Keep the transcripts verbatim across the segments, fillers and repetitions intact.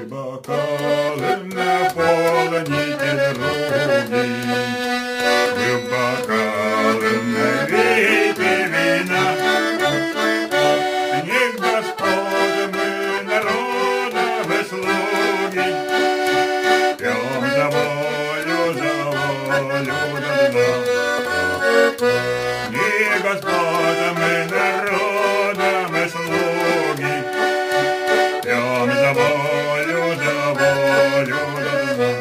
бокалы наполните, други, вы бокалы налейте вина. Не Господа мы народа, вы слуги, пьем за волю, за волю до дна. Не Господа мы народа, мы слуги, пьем за волю, за волю до дна.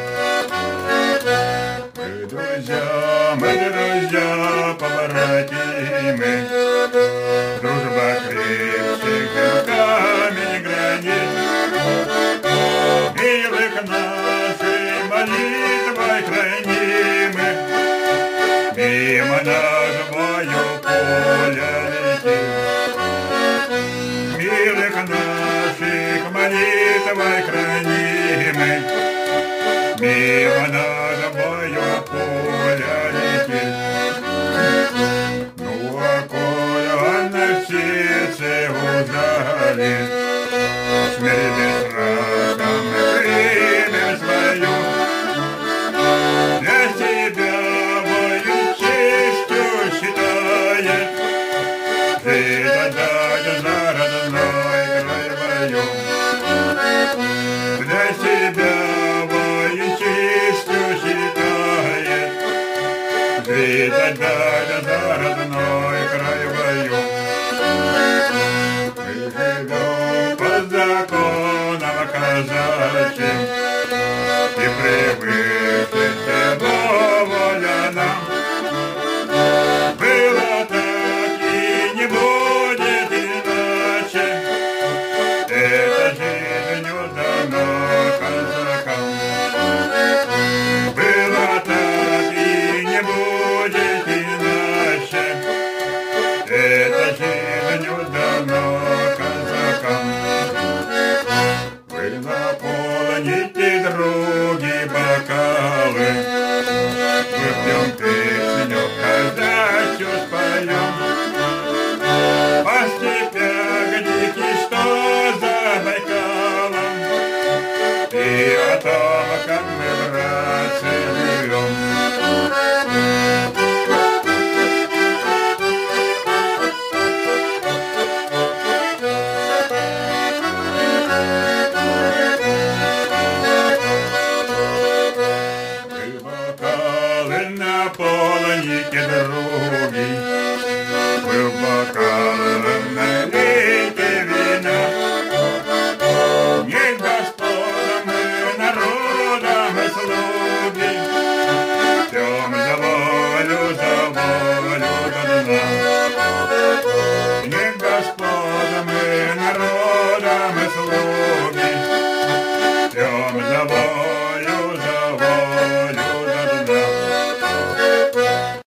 Мы друзья, мы друзья, побратимы, дружба крепче, как камень гранит. Милых нашей молитвой хранимы, мимо нас бою поля летит. Милых наших молитвой хранимы, мимо нас бою поля летит. Ну, а коля на сердце ужалит, смерть бесстрастно мы примем свою. Для себя вою честью считает, жизнь отдать за родной край вою. Для себя вою честью считает, жизнь отдать за родной край вою. Мы живем по законам казачьим, и превыше всего воля нам. Было так и не будет иначе, это жизнью дано казакам. Было так и не будет иначе, это жизнью дано казакам. Вы наполните, други, бокалы, выпьем песню казачью споем. По степях диких, что за Байкалом, и о том, как мы, братцы, живем. Наполните, други, вы бокалом налейте вина. Не Господа мы народа, мы слуги, пьем за волю, за волю до дна. Не Господа мы народа,